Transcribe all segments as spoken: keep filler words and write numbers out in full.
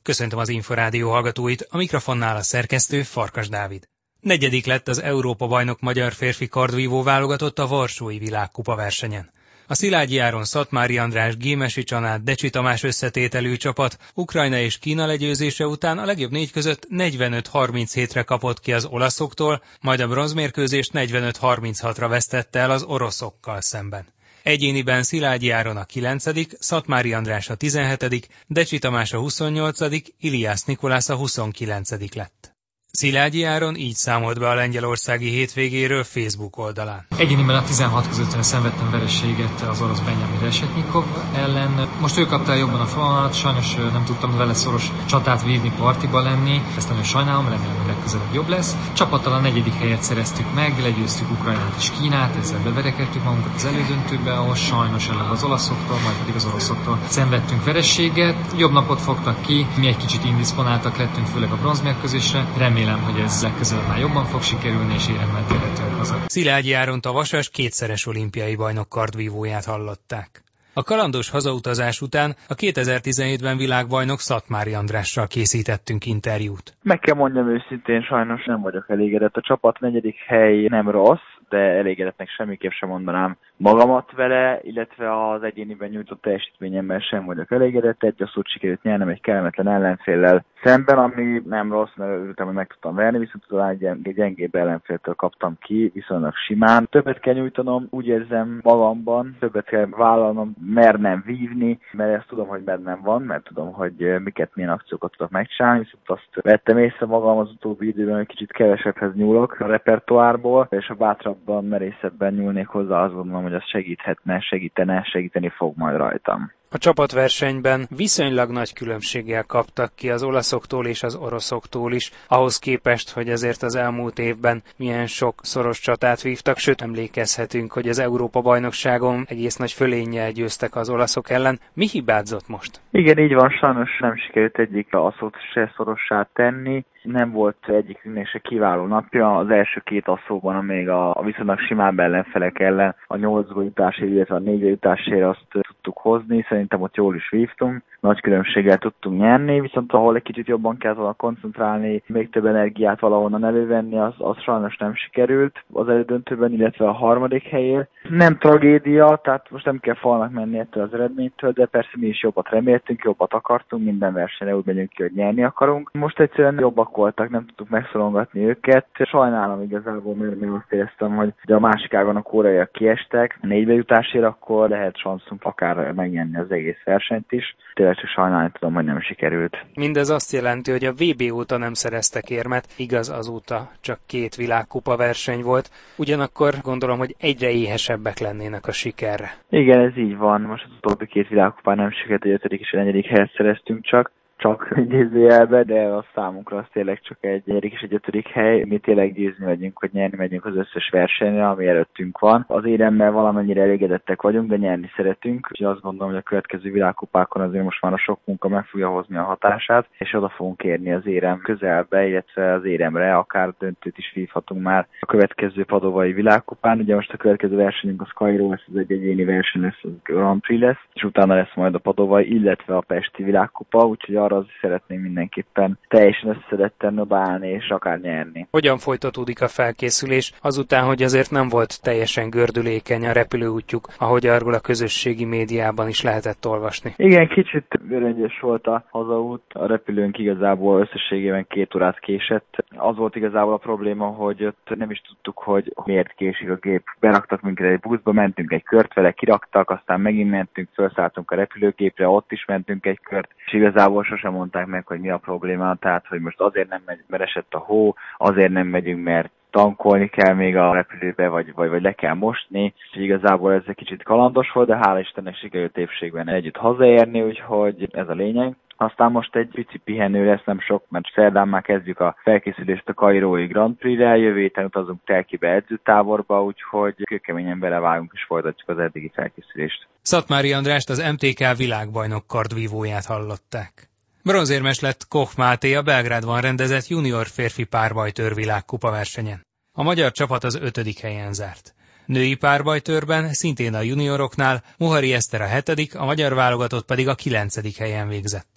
Köszöntöm az Inforádió hallgatóit, a mikrofonnál a szerkesztő Farkas Dávid. Negyedik lett az Európa-bajnok magyar férfi kardvívó válogatott a Varsói Világkupa versenyen. A Szilágyi Áron, Szatmári András, Gémesi Csanád, Decsi Tamás összetételű csapat Ukrajna és Kína legyőzése után a legjobb négy között negyvenöt harminchét-re kapott ki az olaszoktól, majd a bronzmérkőzést negyvenöt harminchatra vesztette el az oroszokkal szemben. Egyéniben Szilágyi Áron a kilencedik, Szatmári András a tizenhetedik, Decsi Tamás a huszonnyolcadik, Iliász Nikolász a huszonkilencedik lett. Szilágyi Áron így számolt be a lengyelországi hétvégéről Facebook oldalán. Egyéniben a tizenhat között szenvedtem vereséget az orosz Benjamin Reshetnyikov ellen. Most ő kapta jobban a fonalat, sajnos nem tudtam vele szoros csatát vívni, partiba lenni. Ezt nagyon sajnálom, remélem, hogy legközelebb jobb lesz. Csapattal a negyedik helyet szereztük meg, legyőztük Ukrajnát és Kínát, ezzel beverekedtük magunkat az elődöntőbe, ahol sajnos ellen az olaszoktól, majd pedig az oroszoktól szenvedtünk vereséget. Jobb napot fogtak ki, mi egy kicsit indisponáltak lettünk, főleg a bronzmérkőzésre. Remélem, hogy ez legközelebb már jobban fog sikerülni, és éremmel térhetünk haza. Szilágyi Áront, a vasas kétszeres olimpiai bajnok kardvívóját hallották. A kalandos hazautazás után a kétezer-tizenhétben világbajnok Szatmári Andrással készítettünk interjút. Meg kell mondjam őszintén, sajnos nem vagyok elégedett. A csapat negyedik hely nem rossz, de elégedettnek semmiképp sem mondanám magamat vele, illetve az egyéniben nyújtott teljesítményemmel sem vagyok elégedett. Egy asszút sikerült nyernem egy kellemetlen ellenféllel szemben, ami nem rossz, mert örültem, hogy meg tudtam verni, viszont talán egy gyengébb ellenféltől kaptam ki, viszonylag simán. Többet kell nyújtanom, úgy érzem magamban, többet kell vállalnom, mernem vívni, mert ezt tudom, hogy bennem van, mert tudom, hogy miket, milyen akciókat tudok megcsinálni, viszont azt vettem észre magam az utóbbi időben, hogy kicsit kevesebbhez nyúlok a repertoárból, és a bátrabban, merészebben nyúlnék hozzá, azt gondolom, hogy az segíthetne, segítene, segíteni fog majd rajtam. A csapatversenyben viszonylag nagy különbséggel kaptak ki az olaszoktól és az oroszoktól is, ahhoz képest, hogy azért az elmúlt évben milyen sok szoros csatát vívtak, sőt emlékezhetünk, hogy az Európa-bajnokságon egész nagy fölénnyel győztek az olaszok ellen. Mi hibázott most? Igen, így van, sajnos nem sikerült egyik asszót se szorossá tenni. Nem volt egyikünknek se kiváló napja. Az első két asszóban, még a, a viszonylag simább ellenfelek ellen a nyolcba jutásért, illetve a négybe jutásért azt tudtuk hozni. Szerintem ott jól is vívtunk. Nagy különbséggel tudtunk nyerni, viszont ahol egy kicsit jobban kellett volna koncentrálni, még több energiát valahonnan elővenni, az, az sajnos nem sikerült az elődöntőben, illetve a harmadik helyért. Nem tragédia, tehát most nem kell falnak menni ettől az eredménytől, de persze mi is jobbat reméltünk, jobbat akartunk, minden versenyre úgy megyünk ki, hogy nyerni akarunk. Most egyszerűen jobbak voltak, nem tudtuk megszorongatni őket. Sajnálom igazából, mert én azt éreztem, hogy a másik ágon a koreaiak kiestek, a négybe jutásért, akkor lehet sanszunk akár megnyerni az egész versenyt is. Tényleg csak sajnálni tudom, hogy nem sikerült. Mindez azt jelenti, hogy a vé bé óta nem szereztek érmet, igaz, azóta csak két világkupa verseny volt, ugyanakkor gondolom, hogy egyre éhesebbek lennének a sikerre. Igen, ez így van. Most az utóbbi két világkupán nem sikerült, egy ötödik és egy negyedik helyet szereztünk csak. Csak idézőjelbe, de a számunkra az tényleg csak egy negyedik és egy ötödik hely. Mi tényleg győzni megyünk, hogy nyerni megyünk az összes versenyre, ami előttünk van. Az éremmel valamennyire elégedettek vagyunk, de nyerni szeretünk. És azt gondolom, hogy a következő világkupákon azért most már a sok munka meg fogja hozni a hatását, és oda fogunk érni az érem közelbe, illetve az éremre, akár döntőt is vívhatunk már a következő padovai világkupán. Ugye most a következő versenyünk a Kairó lesz, ez egy egyéni verseny lesz, az Grand Prix lesz, és utána lesz majd a padovai, illetve a pesti világkupa, úgyhogy arra az szeretnénk mindenképpen teljesen összedetten odaállni és akár nyerni. Hogyan folytatódik a felkészülés azután, hogy azért nem volt teljesen gördülékeny a repülőútjuk, ahogy arról a közösségi médiában is lehetett olvasni? Igen, kicsit göröngyös volt a hazaút. A repülőnk igazából összességében két órát késett. Az volt igazából a probléma, hogy ott nem is tudtuk, hogy miért késik a gép. Beraktak minket egy buszba, mentünk egy kört vele, kiraktak, aztán megint mentünk, felszálltunk a repülőgépre, ott is mentünk egy kört, és igazából sosem mondták meg, hogy mi a probléma, tehát hogy most azért nem megy, mert esett a hó, azért nem megyünk, mert tankolni kell még a repülőbe, vagy, vagy, vagy le kell mosni. És igazából ez egy kicsit kalandos volt, de hála Istennek sikerült épségben együtt hazaérni, úgyhogy ez a lényeg. Aztán most egy pici pihenő lesz, nem sok, mert szerdán már kezdjük a felkészülést a Kairói Grand Prix-re, jövő héten utazunk Telkibe edzőtáborba, úgyhogy kőkeményen belevágunk és folytatjuk az eddigi felkészülést. Szatmári Andrást, az em té ká világbajnok kardvívóját hallották. Bronzérmes lett Koch Máté a Belgrádban rendezett junior férfi párbajtőr világkupa versenyen. A magyar csapat az ötödik helyen zárt. Női párbajtőrben szintén a junioroknál Mohari Eszter a hetedik, a magyar válogatott pedig a kilencedik helyen végzett.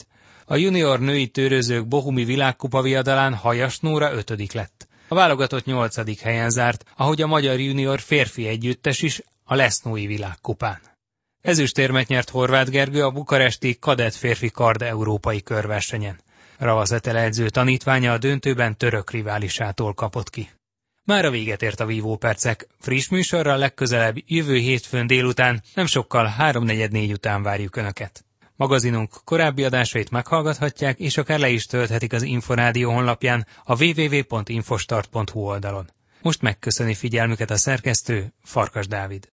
A junior női tőrözők bohumi világkupa viadalán Hajas Nóra ötödik lett. A válogatott nyolcadik helyen zárt, ahogy a magyar junior férfi együttes is a lesznói világkupán. Ezüstérmet nyert Horváth Gergő a bukaresti kadett férfi kard európai körversenyen. Ravasz Etele edző tanítványa a döntőben török riválisától kapott ki. Mára véget ért a vívópercek, friss műsorral legközelebb jövő hétfőn délután, nem sokkal háromnegyed négy után várjuk Önöket. Magazinunk korábbi adásait meghallgathatják, és akár le is tölthetik az Inforádió honlapján a double-u double-u double-u pont infostart pont hu oldalon. Most megköszöni figyelmüket a szerkesztő, Farkas Dávid.